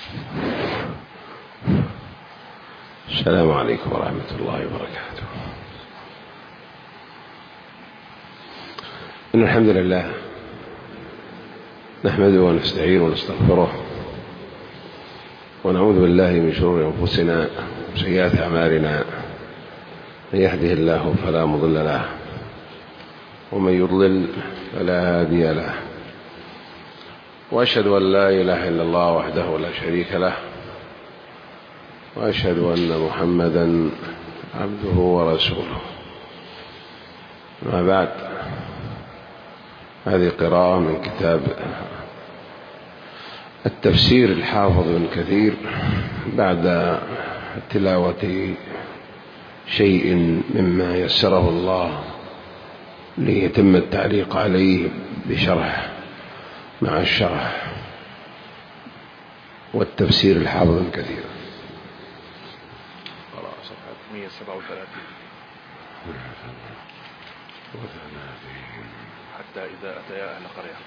السلام عليكم ورحمة الله وبركاته. إن الحمد لله نحمده ونستعينه ونستغفره ونعوذ بالله من شرور أنفسنا وسيئات أعمالنا، من يهده الله فلا مضل له ومن يضلل فلا هادي له، وأشهد أن لا إله إلا الله وحده لا شريك له، وأشهد أن محمدا عبده ورسوله. ما بعد، هذه قراءة من كتاب التفسير الحافظ بن كثير بعد تلاوة شيء مما يسره الله ليتم التعليق عليه بشرح مع الشرح، والتفسير الحافظ بن كثير. صفحة 137 حتى إذا أتيا أهل قرية.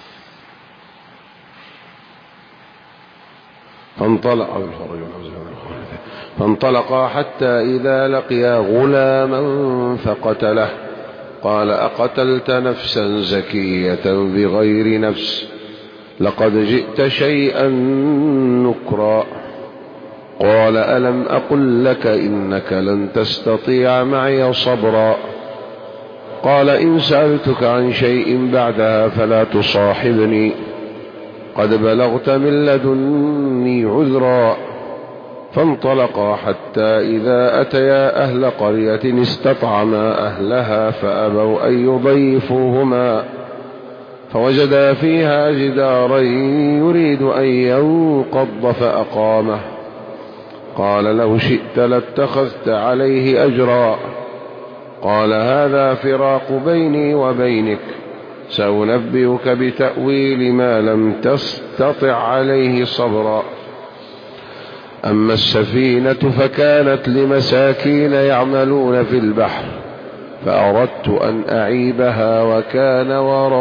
فانطلقا حتى إذا لقيا غلاما فقتله، قال أقتلت نفسا زكية بغير نفس لقد جئت شيئا نكرا. قال ألم أقل لك إنك لن تستطيع معي صبرا. قال إن سألتك عن شيء بعدها فلا تصاحبني، قد بلغت من لدني عذرا. فانطلقا حتى إذا أتيا أهل قرية استطعما أهلها فأبوا أن يضيفوهما، فوجدا فيها جدارا يريد أن ينقض فأقامه. قال لو شئت لاتخذت عليه أجرا. قال هذا فراق بيني وبينك، سأنبئك بتأويل ما لم تستطع عليه صبرا. أما السفينة فكانت لمساكين يعملون في البحر، فأردت أن أعيبها وكان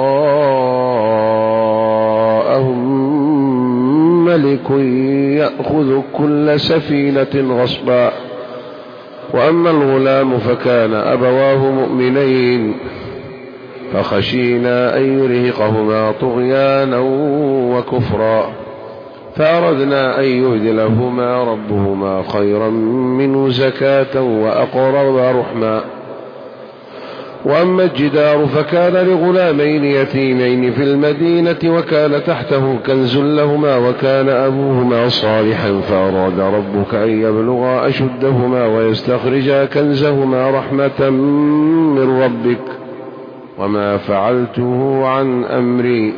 وراءهم ملك يأخذ كل سفينة غصبا. وأما الغلام فكان أبواه مؤمنين، فخشينا أن يرهقهما طغيانا وكفرا، فأردنا أن يبدلهما ربهما خيرا منه زكاة وأقرب رحما. وأما الجدار فكان لغلامين يتيمين في المدينة وكان تحته كنز لهما وكان أبوهما صالحا، فأراد ربك أن يبلغا أشدهما ويستخرجا كنزهما رحمة من ربك، وما فعلته عن أمري،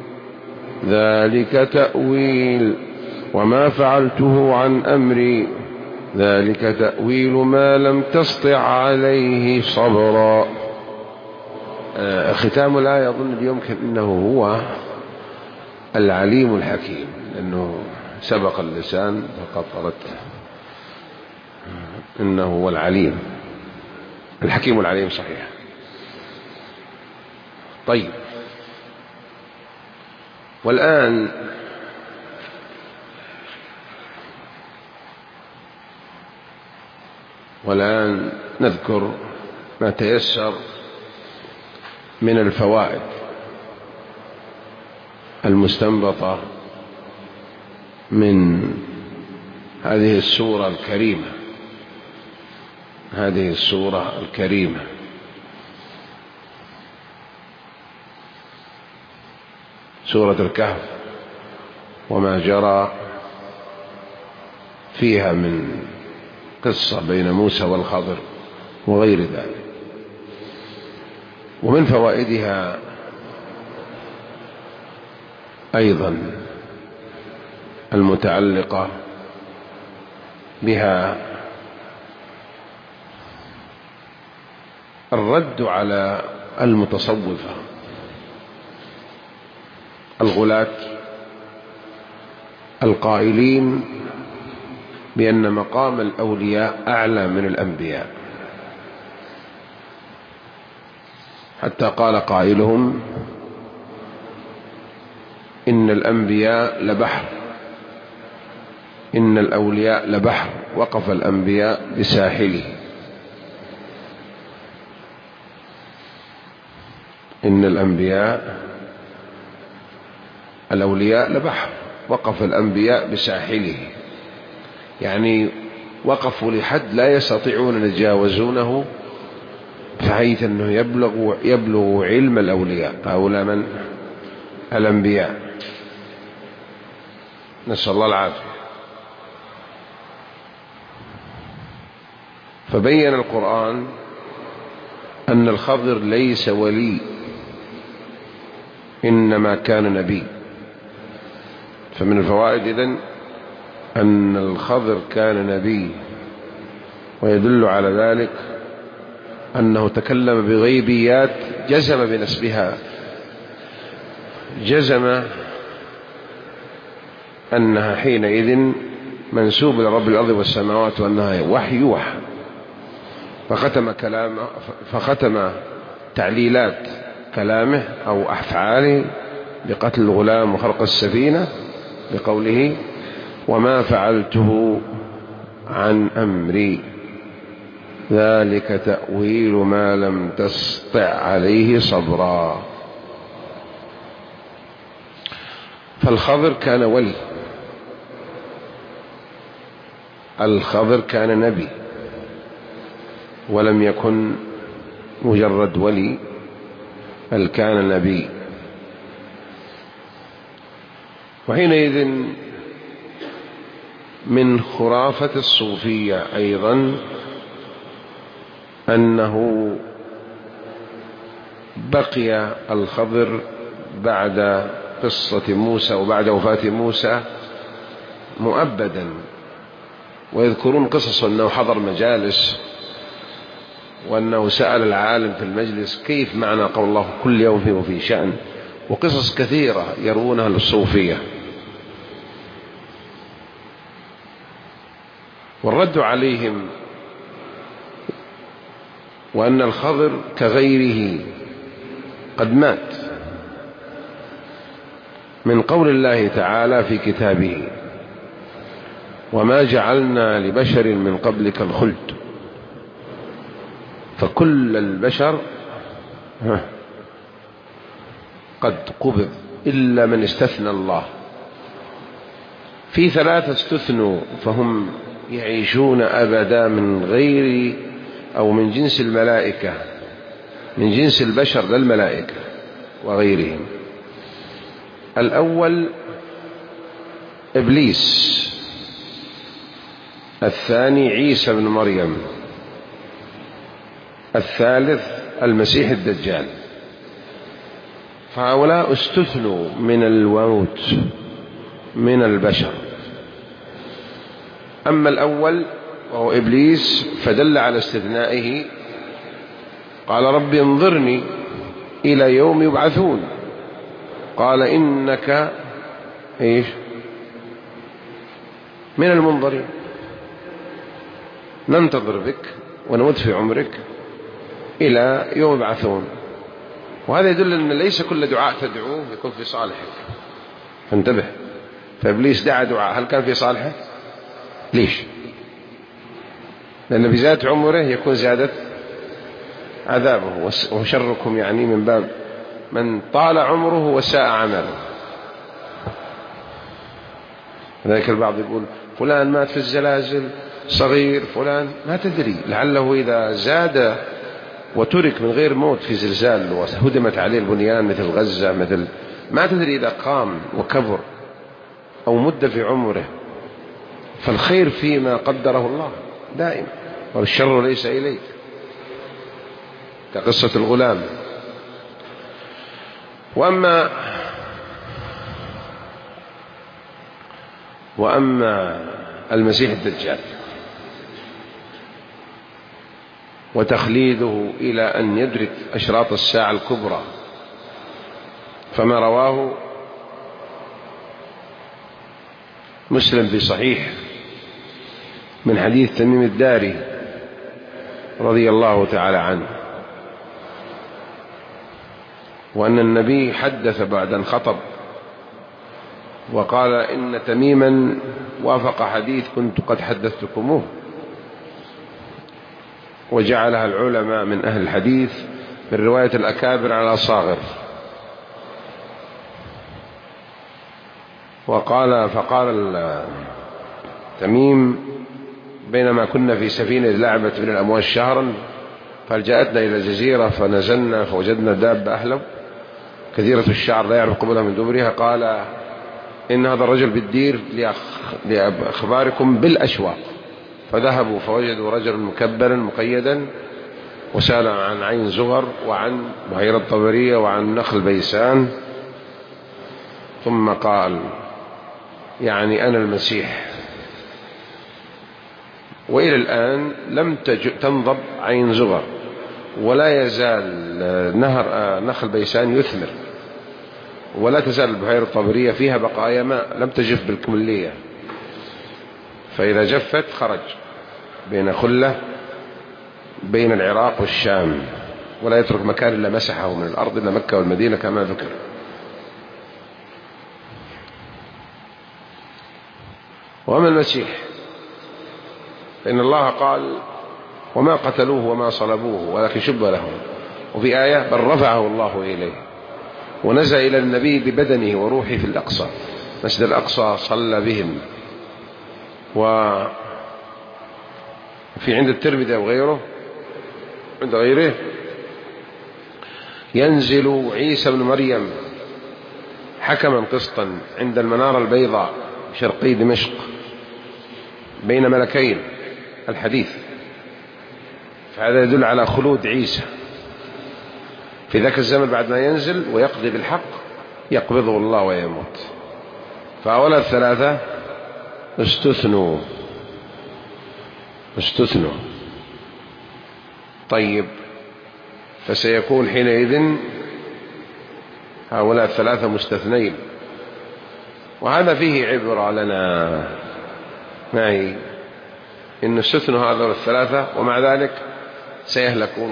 ذلك تأويل ما لم تسطع عليه صبرا. ختام الآية أظن اليوم إنه هو العليم الحكيم، لأنه سبق اللسان فقطرت إنه هو العليم الحكيم العليم، صحيح. طيب، والآن نذكر ما تيسر من الفوائد المستنبطة من هذه السورة الكريمة، سورة الكهف، وما جرى فيها من قصة بين موسى والخضر وغير ذلك. ومن فوائدها أيضا المتعلقة بها الرد على المتصوفة الغلاة القائلين بأن مقام الأولياء أعلى من الأنبياء، حتى قال قائلهم إن الأنبياء لبحر إن الأولياء لبحر وقف الأنبياء بساحله. إن الأولياء لبحر وقف الأنبياء بساحله، يعني وقفوا لحد لا يستطيعون أن يتجاوزونه، بحيث أنه يبلغ علم الأولياء. هؤلاء من الأنبياء، نسأل الله العافية. فبين القرآن أن الخضر ليس ولي، إنما كان نبي. فمن الفوائد إذن أن الخضر كان نبي، ويدل على ذلك أنه تكلم بغيبيات جزم بنسبها، جزم أنها حينئذ منسوب لرب الأرض والسماوات، وأنها وحي يوحى. فختم تعليلات كلامه أو أفعاله بقتل الغلام وخرق السفينة بقوله: وما فعلته عن أمري ذلك تأويل ما لم تستطع عليه صبرا. فالخضر كان ولي، الخضر كان نبي، ولم يكن مجرد ولي، بل كان نبي. وحينئذ من خرافة الصوفية أيضا أنه بقي الخضر بعد قصة موسى وبعد وفاة موسى مؤبدا، ويذكرون قصص أنه حضر مجالس، وأنه سأل العالم في المجلس كيف معنى قول الله كل يوم وفي شأن، وقصص كثيرة يروونها للصوفية. والرد عليهم وأن الخضر كغيره قد مات، من قول الله تعالى في كتابه: وما جعلنا لبشر من قبلك الخلد. فكل البشر قد قبض إلا من استثنى الله. في 3 استثنوا فهم يعيشون أبدا من غير أو من جنس الملائكة، من جنس البشر للملائكة وغيرهم. الأول إبليس، الثاني عيسى بن مريم، الثالث المسيح الدجال. فهؤلاء استثنوا من الموت من البشر. أما الأول وهو إبليس فدل على استثنائه، قال: رب انظرني إلى يوم يبعثون. قال: إنك إيش؟ من المنظرين، ننتظر بك ونمت في عمرك إلى يوم يبعثون. وهذا يدل أن ليس كل دعاء تدعوه يكون في صالحك، فانتبه. فإبليس دعا دعاء، هل كان في صالحه؟ ليش؟ لأن بزيادة عمره يكون زادت عذابه، وشركم يعني من باب من طال عمره وساء عمله. لذلك البعض يقول فلان مات في الزلازل صغير، فلان ما تدري، لعله إذا زاد وترك من غير موت في زلزال وهدمت عليه البنيان مثل غزة، مثل ما تدري إذا قام وكبر أو مد في عمره. فالخير فيما قدره الله دائما، والشر ليس إليك، كقصة الغلام. وأما المسيح الدجال وتخليده إلى أن يدرك أشراط الساعة الكبرى، فما رواه مسلم في صحيح من حديث تميم الداري رضي الله تعالى عنه، وأن النبي حدث بعد أن خطب وقال: إن تميما وافق حديث كنت قد حدثتكموه، وجعلها العلماء من أهل الحديث من رواية الأكابر على الأصاغر. فقال تميم بينما كنا في سفينة لعبت بنا الأمواج شهرا فجاءتنا إلى الجزيرة فنزلنا فوجدنا دابة أهلم كثيرة الشعر لا يعرف قبلها من دبرها، قال إن هذا الرجل بالدير لأخباركم بالأشواق. فذهبوا فوجدوا رجلا مكبلا مقيدا، وسأل عن عين زغر وعن بحيرة طبرية وعن نخل بيسان، ثم قال يعني أنا المسيح. وإلى الآن لم تنضب عين زغر، ولا يزال نخل بيسان يثمر، ولا تزال البحيرة الطبرية فيها بقايا ماء لم تجف بالكملية، فإذا جفت خرج بين خلة بين العراق والشام، ولا يترك مكان إلا مسحه من الأرض إلا مكة والمدينة كما ذكر. وأما المسيح فإن الله قال وما قتلوه وما صلبوه ولكن شبه لهم، وفي آية بل رفعه الله إليه، ونزل إلى النبي ببدنه وروحه في الأقصى، مسجد الأقصى صلى بهم. وفي عند الترمذي وغيره عند غيره ينزل عيسى بن مريم حكما قسطا عند المنارة البيضاء شرقي دمشق بين ملكين الحديث، فهذا يدل على خلود عيسى في ذاك الزمن بعد ما ينزل ويقضي بالحق يقبضه الله ويموت. فأولا الثلاثة استثنوا. طيب، فسيكون حينئذ هؤلاء الثلاثة مستثنين، وهذا فيه عبرة لنا معي إن استثنوا هؤلاء الثلاثة ومع ذلك سيهلكون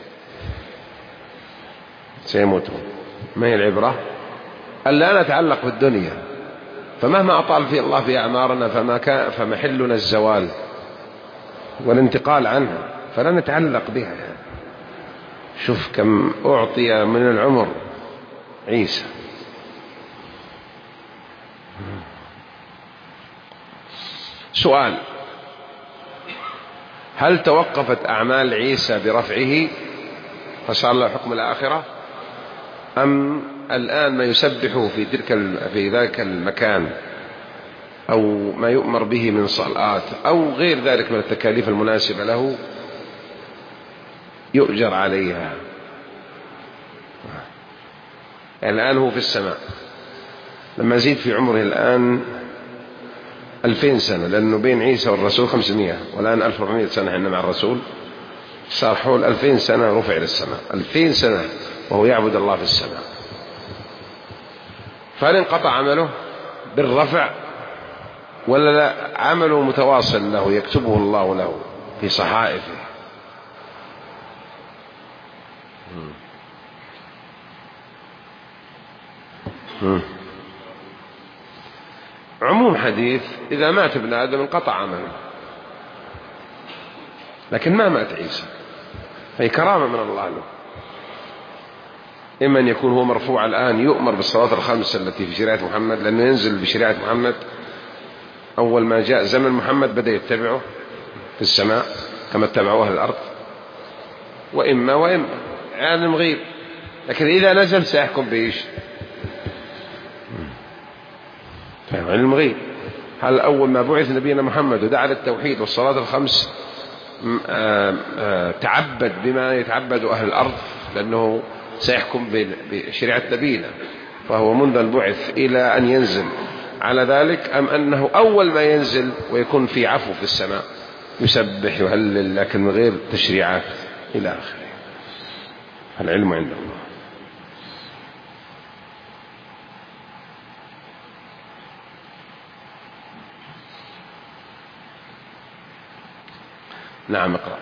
ويموتون. ما هي العبرة؟ ألا نتعلق بالدنيا، فمهما أطال في الله في أعمارنا فمحلنا الزوال والانتقال عنها، فلا نتعلق بها. شوف كم أعطي من العمر عيسى. سؤال: هل توقفت أعمال عيسى برفعه فصار له حكم الآخرة، أم الآن ما يسبحه في ذاك المكان أو ما يؤمر به من صلاة أو غير ذلك من التكاليف المناسبة له يؤجر عليها؟ الآن هو في السماء، لما يزيد في عمره الآن 2000 سنة، لأنه بين عيسى والرسول 500 والآن 1400 سنة إحنا مع الرسول، صار حول 2000 سنة رفع إلى السماء، 2000 سنة وهو يعبد الله في السماء. فهل انقطع عمله بالرفع ولا لا؟ عمله متواصل له يكتبه الله له في صحائفه. عموم حديث إذا مات ابن آدم انقطع عمله، لكن ما مات عيسى، فهي كرامة من الله له. إما أن يكون هو مرفوع الآن يؤمر بالصلاة الخمس التي في شريعة محمد، لأنه ينزل بشريعة محمد أول ما جاء زمن محمد بدأ يتبعه في السماء كما اتبعوه أهل الأرض، وإما عالم غيب، لكن إذا نزل سيحكم بإيش؟ علم غيب. هل أول ما بعث نبينا محمد ودعا للتوحيد والصلاة الخمس تعبد بما يتعبد أهل الأرض لأنه سيحكم بشريعة نبينا، فهو منذ البعث إلى أن ينزل على ذلك، أم أنه أول ما ينزل ويكون في عفو في السماء يسبح يهلل لكن من غير تشريعات إلى آخره؟ العلم عند الله. نعم، اقرأ.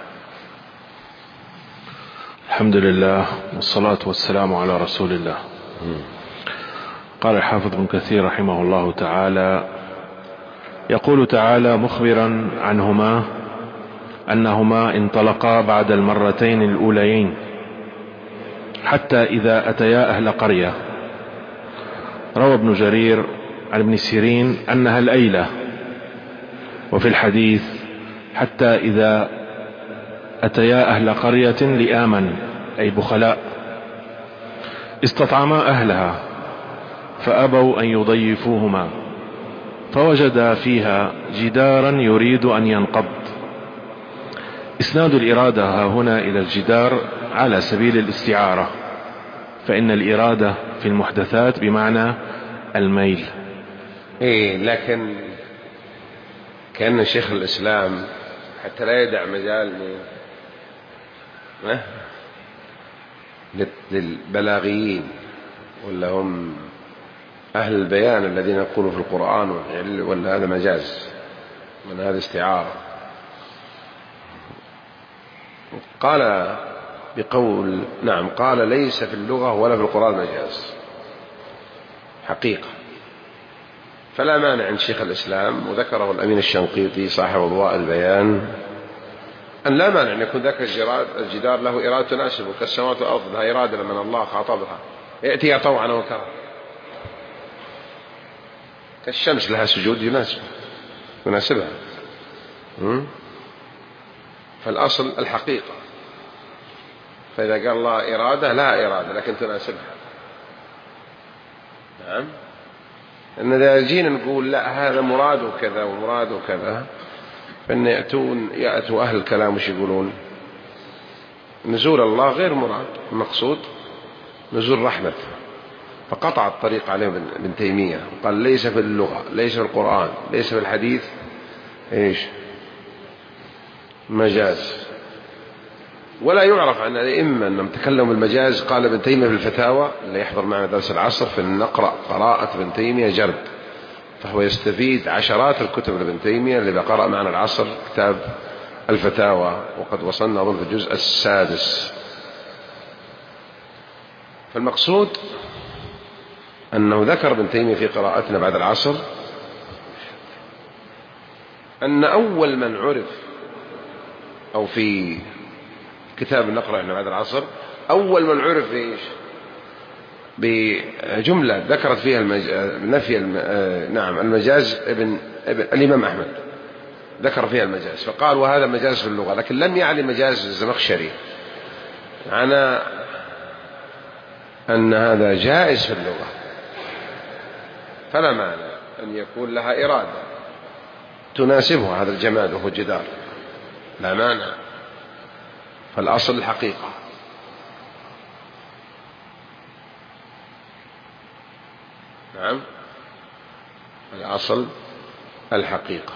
الحمد لله والصلاة والسلام على رسول الله. قال الحافظ ابن كثير رحمه الله تعالى: يقول تعالى مخبرا عنهما أنهما انطلقا بعد المرتين الأوليين حتى إذا أتيا أهل قرية. روى ابن جرير عن ابن سيرين أنها الأيلة، وفي الحديث حتى إذا أتيا أهل قرية لآمن أي بخلاء استطعما أهلها فأبوا أن يضيفوهما، فوجدا فيها جدارا يريد أن ينقض. إسناد الإرادة ها هنا إلى الجدار على سبيل الاستعارة، فإن الإرادة في المحدثات بمعنى الميل. لكن كأن شيخ الإسلام حتى لا يدع مجال للبلاغيين ولا هم أهل البيان الذين يقولوا في القرآن ولا هذا مجاز من هذا استعارة. قال بقول نعم، قال ليس في اللغة ولا في القرآن مجاز حقيقة، فلا مانع عند شيخ الإسلام، وذكره الأمين الشنقيطي صاحب أضواء البيان، أن لا مانع أن يكون ذاك الجدار له إرادة تناسبه، كالسماوات والأرض لها إرادة لمن الله خاطبها يأتيها طوعا وكرها، كالشمس لها سجود يناسبها. فالأصل الحقيقة، فإذا قال الله إرادة لا إرادة لكن تناسبها. نعم، أن إذا جينا نقول لا هذا مراده كذا ومراده كذا، فإن يأتوا أهل الكلام وش يقولون؟ نزول الله غير مراد، المقصود نزول رحمة، فقطع الطريق عليه ابن تيمية قال ليس في اللغة، ليس في القرآن، ليس في الحديث مجاز. ولا يعرف عن الأئمة أنهم تكلموا بالمجاز. قال ابن تيمية في الفتاوى، اللي يحضر معنا درس العصر، فلنقرأ قراءة ابن تيمية جرد، فهو يستفيد عشرات الكتب لابن تيمية. اللي قرأ معنا العصر كتاب الفتاوى، وقد وصلنا أظن في الجزء السادس. فالمقصود أنه ذكر ابن تيمية في قراءتنا بعد العصر أن أول من عرف، أو في كتاب نقرأ بعد العصر، أول من عرف بجملة ذكرت فيها نفي المجاز الإمام أحمد ذكر فيها المجاز، فقال وهذا مجاز في اللغة، لكن لم يعني مجاز الزمخشري، معنى أن هذا جائز في اللغة، فلا معنى أن يكون لها إرادة تناسبه هذا الجماد وهو جدار، لا مانع. فالأصل الحقيقة. نعم، الأصل الحقيقة.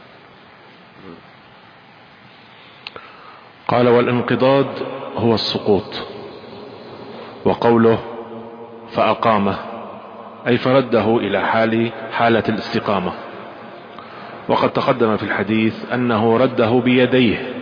قال والانقضاض هو السقوط. وقوله فأقامه أي فرده إلى حالة الاستقامة. وقد تقدم في الحديث أنه رده بيديه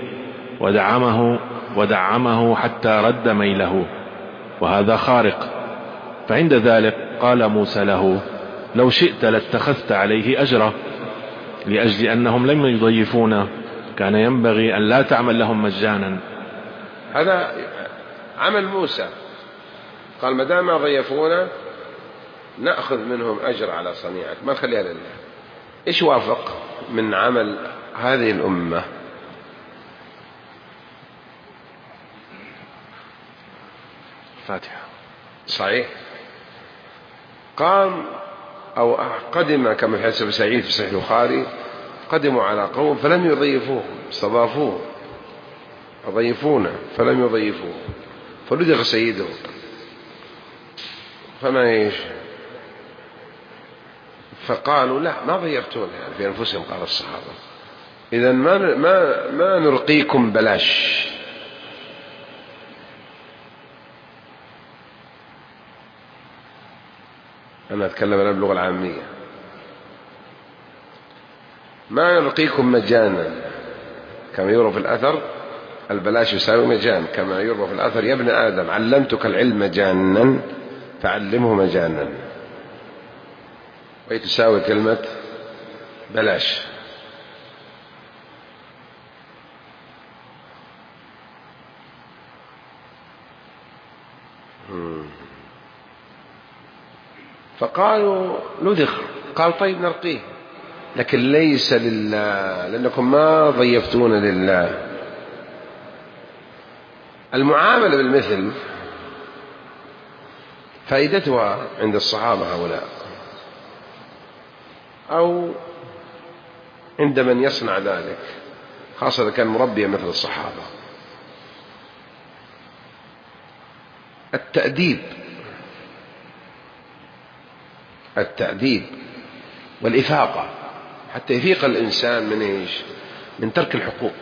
ودعمه حتى رد ميله، وهذا خارق. فعند ذلك قال موسى له لو شئت لاتخذت عليه أجرا، لأجل أنهم لم يضيفونا كان ينبغي أن لا تعمل لهم مجانا. هذا عمل موسى، قال ما دام ضيفونا نأخذ منهم أجر على صنيعك، ما نخليها لله. إيش وافق من عمل هذه الأمة؟ فاتحة صحيح. قام أو قدم كما في حديث أبي سعيد في صحيح البخاري، قدموا على قوم فلم يضيفوه، استضافوه، أضيفونا فلم يضيفوه، فلدغ سيده، فما فقالوا لا ما ضيفتونا، يعني في أنفسهم قال الصحابة إذن ما نرقيكم بلاش. أنا أتكلم الآن باللغة العامية. ما نرقيكم مجانا، كما يروى في الأثر البلاش يساوي مجان، كما يروى في الأثر يا ابن آدم علمتك العلم مجانا فعلمه مجانا، وهي تساوي كلمة بلاش. فقالوا ندخ، قال طيب نرقيه، لكن ليس لله، لأنكم ما ضيفتون لله. المعاملة بالمثل فائدتها عند الصحابة هؤلاء أو عند من يصنع ذلك، خاصة إذا كان مربيا مثل الصحابة. التأديب والإفاقة، حتى يفيق الإنسان من إيش؟ من ترك الحقوق.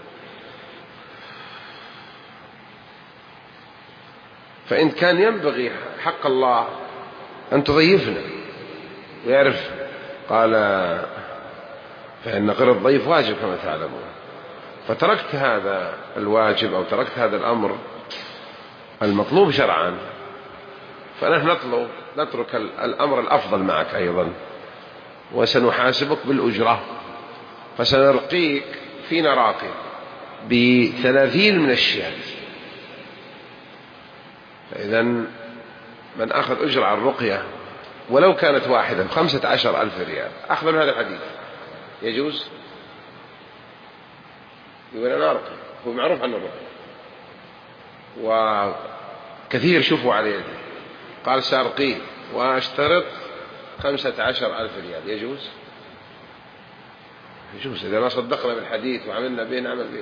فإن كان ينبغي حق الله أن تضيفنا ويعرف، قال فإن غير الضيف واجب كما تعلمون، فتركت هذا الواجب أو تركت هذا الأمر المطلوب شرعا، فنحن نترك الأمر الأفضل معك أيضا، وسنحاسبك بالأجرة، فسنرقيك فينا راقي ب30 من الشياه. فإذا من أخذ أجرة على الرقية ولو كانت واحدة ب15,000 ريال أخذ من هذا الحديث يجوز؟ يقول أنا أرقي، هو معروف عن الرقية، وكثير شوفوا عليه قال سأرقيه وأشترط 15,000 ريال، يجوز؟ يجوز إذا ما صدقنا بالحديث وعملنا به نعمل به.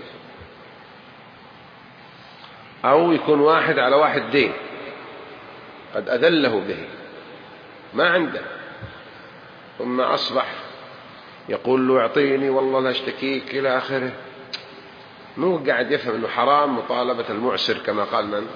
أو يكون واحد على واحد دين قد أذله به ما عنده، ثم أصبح يقول له اعطيني والله لا اشتكيك إلى آخره، مو قاعد يفهم أنه حرام مطالبة المعسر كما قال من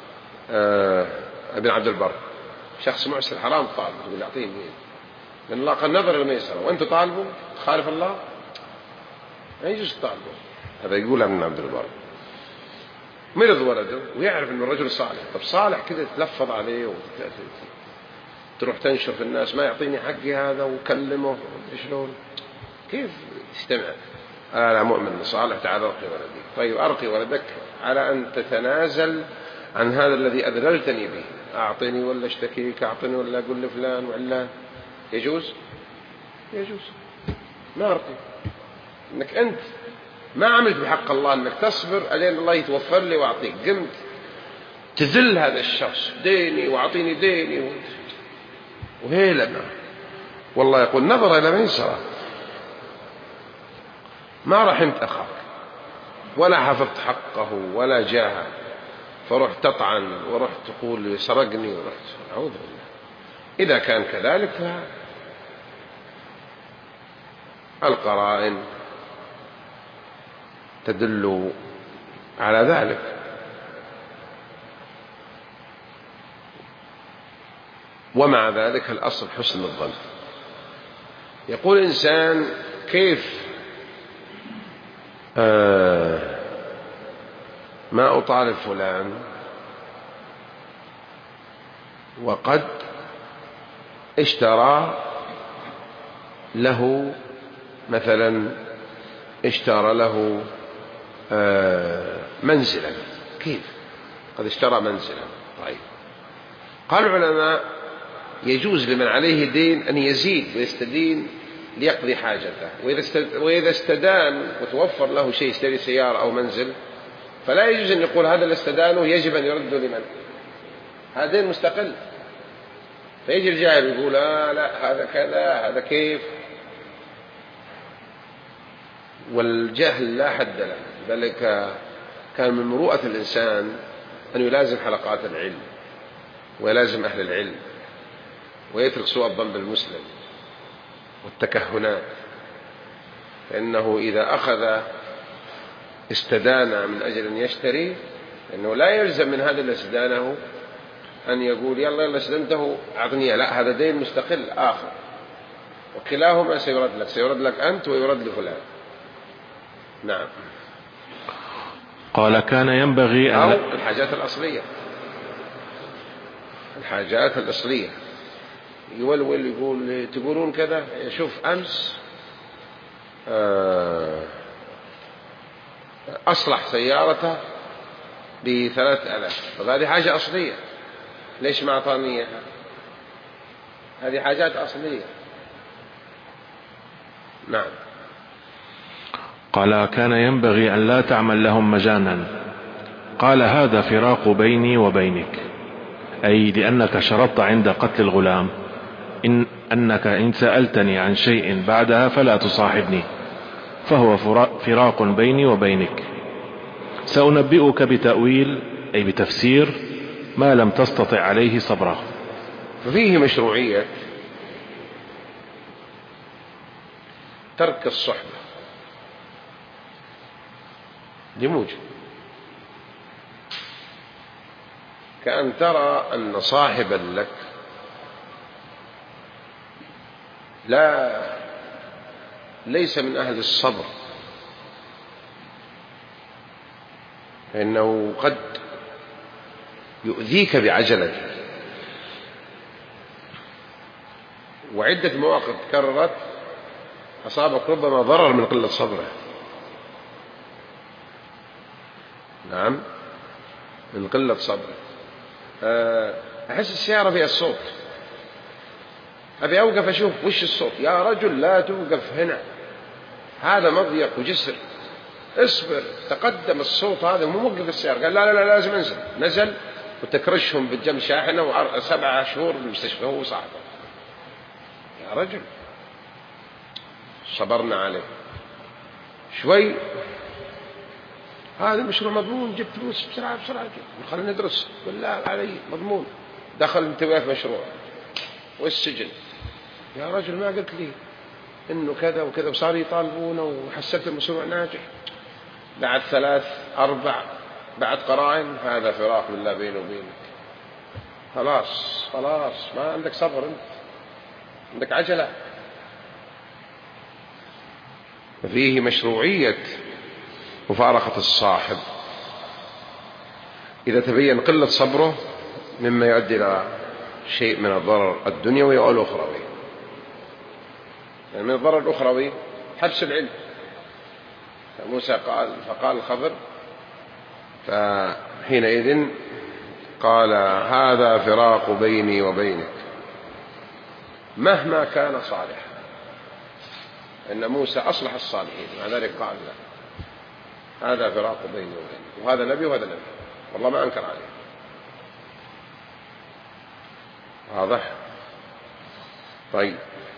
ابن عبد البر، شخص معسر حرام طالب يقول اعطيني، لأن الله قد نظر للميسرة وأنت طالبه تخالف الله، ما يجوز طالبه. هذا يقول ابن عبد البر. مرض ولده ويعرف أنه الرجل صالح، طب صالح كذا تلفظ عليه وتروح تنشر في الناس ما يعطيني حقي هذا وكلمه شلون، كيف تستمع؟ أنا مؤمن صالح، تعال أرقي ولدي. طيب أرقي ولدك على أن تتنازل عن هذا الذي أذللتني به، أعطني ولا اشتكيك، أعطني ولا أقول لفلان وعلان، يجوز؟ يجوز. ما أرقي أنك أنت ما عملت بحق الله أنك تصبر ألين الله يتوفر لي وأعطيك، قمت تذل هذا الشخص، ديني وأعطيني ديني وهيلنا، والله يقول نظر إلى ميسرة، ما رحمت أخاك ولا حفظت حقه ولا جاهه، فرحت تطعن ورحت تقول سرقني ورحت، أعوذ بالله. إذا كان كذلك فالقرائن تدل على ذلك. ومع ذلك الأصل حسن الظن. يقول إنسان كيف ما أطالب فلان وقد اشترى له مثلا، اشترى له منزلا، كيف قد اشترى منزلا؟ طيب قال العلماء يجوز لمن عليه دين أن يزيد ويستدين ليقضي حاجته، وإذا استدان وتوفر له شيء، يشتري سيارة أو منزل، فلا يجوز أن يقول هذا اللي استدانه يجب أن يرده لمن؟ هذا دين مستقل. فيجي الجاهل يقول لا هذا كذا هذا كيف، والجهل لا حد له. بل كان من مروءة الإنسان أن يلازم حلقات العلم ويلازم أهل العلم ويترك سوء الظن بالمسلم والتكهنات، فإنه إذا أخذ استدان من أجل أن يشتري، لأنه لا يلزم من هذا اللي استدانه أن يقول يلا استدنته أعطني، لا، هذا دين مستقل آخر، وكلاهما سيرد لك أنت ويرد لفلان. نعم. قال كان ينبغي أو الحاجات الأصلية يولول يقول تقولون كذا، شوف أمس أصلح سيارته ب3000، فهذه حاجة أصلية، ليش ما أعطاني إياها؟ هذه حاجات أصلية. نعم. قال كان ينبغي أن لا تعمل لهم مجانا. قال هذا فراق بيني وبينك، أي لأنك شرطت عند قتل الغلام أنك إن سألتني عن شيء بعدها فلا تصاحبني، فهو فراق بيني وبينك. سأنبئك بتأويل أي بتفسير ما لم تستطع عليه صبرا. ففيه مشروعية ترك الصحبة لموجب، كأن ترى أن صاحبا لك ليس من أهل الصبر، فإنه قد يؤذيك بعجلته. وعدة مواقف تكررت أصابك ربما ضرر من قلة صبره. نعم، من قلة صبره. أحس السيارة فيها الصوت، أبي أوقف أشوف وش الصوت. يا رجل لا توقف هنا، هذا مضيق وجسر، اصبر. تقدم الصوت هذا مو موقف السيارة، قال لا لازم انزل. نزل وتكرشهم بالجنب شاحنة و7 شهور بالمستشفى هو صاحبه. يا رجل صبرنا عليه شوي، هذا مشروع مضمون، جبت فلوس بسرعة خلينا ندرس بالله علي مضمون. دخل انتباه في مشروع والسجن. يا رجل ما قلت لي انه كذا وكذا، وصار يطالبونه وحسبت المشروع ناجح. بعد 3 4 بعد قرائن، هذا فراق بالله بينه وبينك. خلاص ما عندك صبر، انت عندك عجلة. فيه مشروعية مفارقة الصاحب إذا تبين قلة صبره، مما يؤدي إلى شيء من الضرر الدنيوي أو الأخروي. يعني من الضرر الأخروي حبس العلم. موسى فقال الخضر، فحينئذ قال هذا فراق بيني وبينك مهما كان صالحا. إن موسى أصلح الصالحين، مع ذلك قال لا، هذا فراق بيني وبينك، وهذا نبي وهذا نبي، والله ما أنكر عليه. واضح؟ طيب.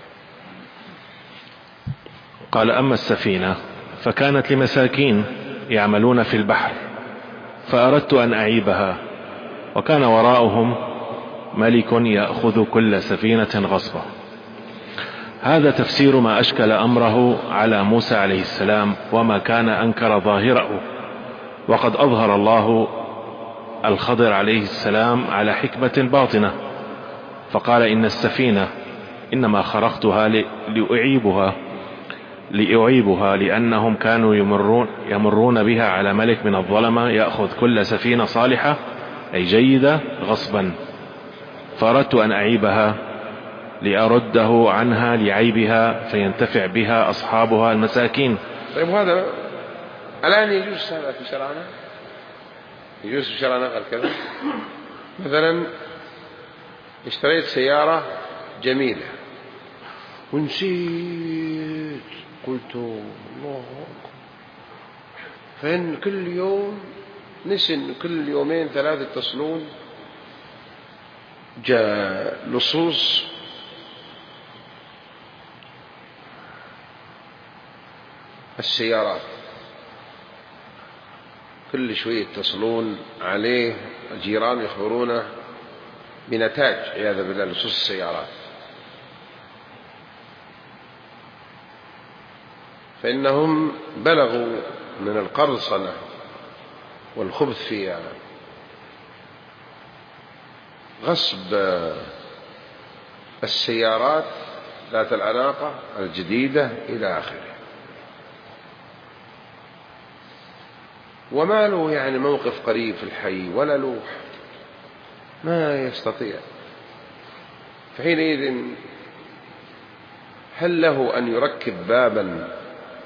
قال أما السفينة فكانت لمساكين يعملون في البحر، فأردت أن أعيبها، وكان وراءهم ملك يأخذ كل سفينة غصبا. هذا تفسير ما أشكل أمره على موسى عليه السلام، وما كان أنكر ظاهره. وقد أظهر الله الخضر عليه السلام على حكمة باطنة، فقال إن السفينة إنما خرقتها لأعيبها لأنهم كانوا يمرون بها على ملك من الظلمة يأخذ كل سفينة صالحة أي جيدة غصبا، فأردت أن أعيبها لأرده عنها لعيبها فينتفع بها أصحابها المساكين. طيب، هذا الآن يجوز هذا في شرعنا؟ يجوز في شرعنا قال كذا؟ مثلا اشتريت سيارة جميلة ونسيت، قلت الله، فإن كل يوم نسن، كل 2 3 يتصلون، جاء لصوص السيارات كل شوية يتصلون عليه، الجيران يخبرونه بنتاج عياذا بالله لصوص السيارات. فإنهم بلغوا من القرصنة والخبث فيها، غصب السيارات ذات الأناقة الجديدة إلى آخره. وما له يعني موقف قريب في الحي ولا لوح، ما يستطيع. فحينئذ هل له أن يركب بابا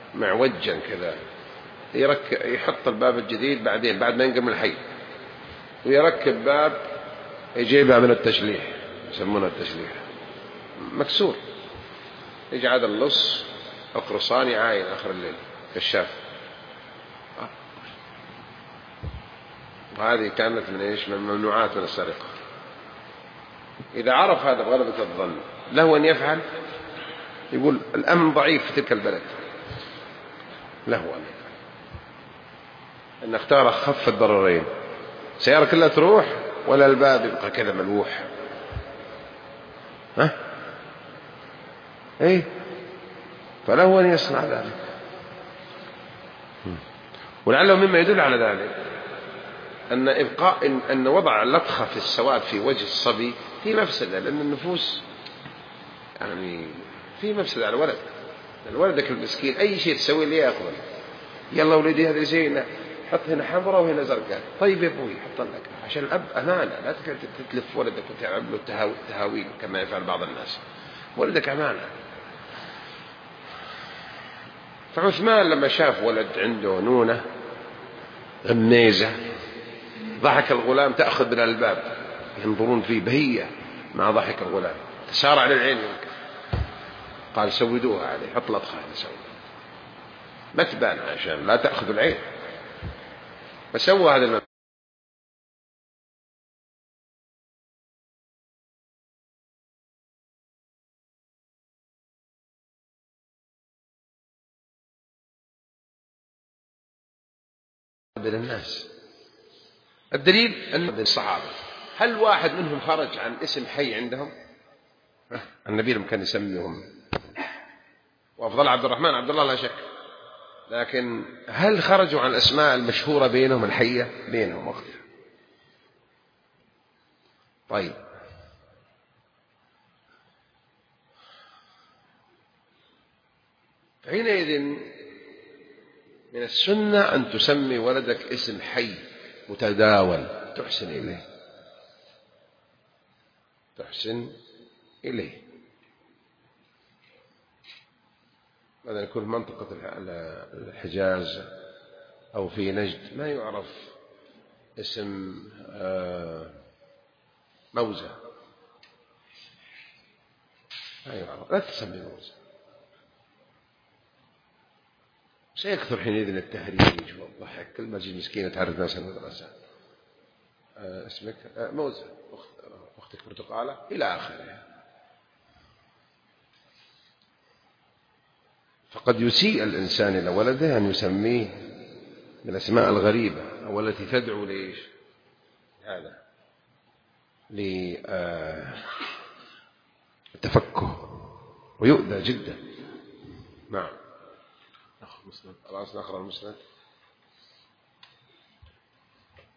معوجا كذا، يحط الباب الجديد بعدين بعد ما ينقم الحي، ويركب باب يجيبها من التشليح، يسمونه التشليح، مكسور، يجعل اللص القرصان يعاين آخر الليل كشاف. وهذه كانت من إيش؟ من الممنوعات من السرقة. إذا عرف هذا بغلبة الظن له أن يفعل، يقول الأمن ضعيف في تلك البلد، له أن يفعل، أن اختار أخف الضررين، سيارة كلها تروح ولا الباب يبقى كذا ملوح. إيه؟ فله أن يصنع ذلك. ولعله مما يدل على ذلك أن وضع لطخة في السواد في وجه الصبي في مفسدة، لأن النفوس يعني في مفسدة على الولد. ولدك المسكين أي شيء تسوي لي يأخذ، يلا ولدي هذا زينة، حط هنا حمراء وهنا زرقاء، طيب يا أبوي حط لك، عشان الأب أمانة، لا تتلف ولدك وتلعب له التهاويل كما يفعل بعض الناس. ولدك أمانة. فعثمان لما شاف ولد عنده نونة غميزة، ضحك الغلام، تأخذ من الباب ينظرون فيه بهية مع ضحك الغلام، تسارع للعين يمكن، قال سودوها عليه، حط لطخة نسوي ما تبان عشان لا تأخذ العين. فسوى هذا المبدأ. للناس الدليل أن الصحابة هل واحد منهم خرج عن اسم حي عندهم؟ النبي لم كان يسميهم، وأفضل عبد الرحمن عبد الله لا شك، لكن هل خرجوا عن الأسماء المشهورة بينهم الحية بينهم وقتها؟ طيب حينئذ من السنة أن تسمي ولدك اسم حي متداول تحسن إليه، تحسن إليه. هذا يكون في منطقة الحجاز أو في نجد ما يعرف اسم موزة، ما يعرف، لا تسمي موزة، سيكثر حينئذ التهريج والضحك، كل ما تجي مسكينة تعرف ناس المدرسة، اسمك موزة، أختك برتقالة، إلى آخره. فقد يسيء الإنسان إلى ولده أن يسميه من الأسماء الغريبة أو التي تدعو لإيش؟ هذا للتفكه، ويؤذى جدا. نعم. خلاص نقرأ المسند.